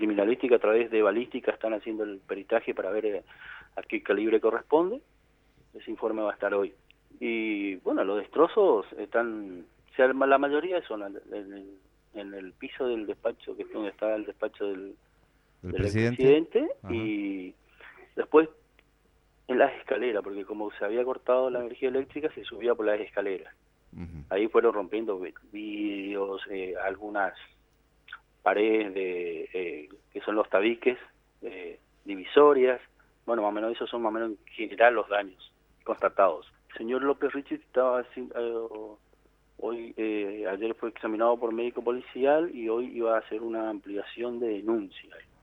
criminalística a través de balística están haciendo el peritaje para ver a qué calibre corresponde. Ese informe va a estar hoy. Y bueno, los destrozos están, o sea, la mayoría son en el piso del despacho, que es donde está el despacho ¿El del presidente? expresidente, Ajá. y después en las escaleras, porque como se había cortado la energía eléctrica, se subía por las escaleras. Ujú. Ahí fueron rompiendo vidrios, algunas paredes que son los tabiques, divisorias. Bueno, más o menos esos son más o menos en general los daños constatados. El señor López Richie estaba hoy, ayer fue examinado por médico policial y hoy iba a hacer una ampliación de denuncia.